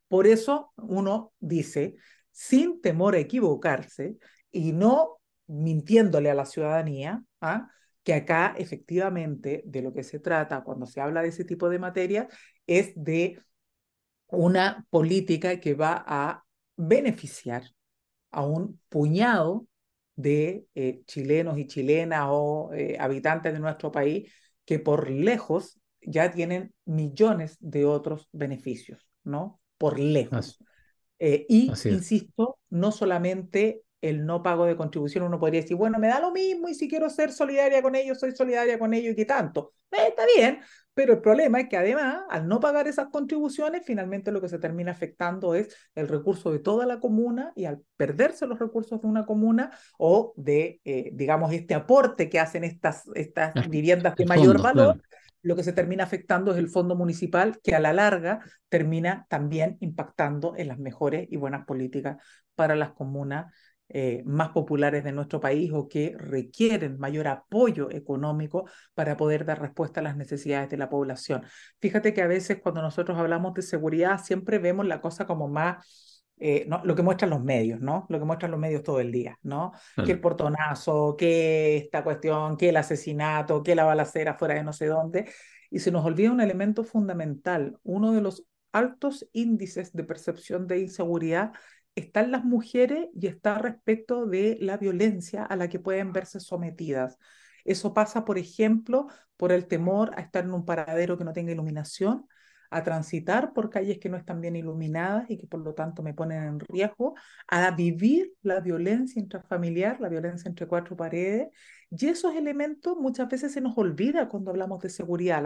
Por eso uno dice, sin temor a equivocarse y no mintiéndole a la ciudadanía, ¿ah? Que acá efectivamente de lo que se trata cuando se habla de ese tipo de materia es de una política que va a beneficiar a un puñado de chilenos y chilenas o habitantes de nuestro país que por lejos ya tienen millones de otros beneficios, ¿no? Por lejos. Así, Y, así es. insisto, no solamente el no pago de contribución, uno podría decir, bueno, me da lo mismo y si quiero ser solidaria con ellos, soy solidaria con ellos y qué tanto. Está bien, pero el problema es que además, al no pagar esas contribuciones, finalmente lo que se termina afectando es el recurso de toda la comuna y al perderse los recursos de una comuna o de, digamos, este aporte que hacen estas El, viviendas de el mayor fondo, valor, claro. lo que se termina afectando es el fondo municipal que a la larga termina también impactando en las mejores y buenas políticas para las comunas más populares de nuestro país o que requieren mayor apoyo económico para poder dar respuesta a las necesidades de la población. Fíjate que a veces cuando nosotros hablamos de seguridad siempre vemos la cosa como más ¿no? Lo que muestran los medios, ¿no? Lo que muestran los medios todo el día, ¿no? Que el Claro. portonazo, que esta cuestión, que el asesinato, que la balacera fuera de no sé dónde. Y se nos olvida un elemento fundamental. Uno de los altos índices de percepción de inseguridad está en las mujeres y está respecto de la violencia a la que pueden verse sometidas. Eso pasa, por ejemplo, por el temor a estar en un paradero que no tenga iluminación, a transitar por calles que no están bien iluminadas y que por lo tanto me ponen en riesgo, a vivir la violencia intrafamiliar, la violencia entre cuatro paredes. Y esos elementos muchas veces se nos olvida cuando hablamos de seguridad.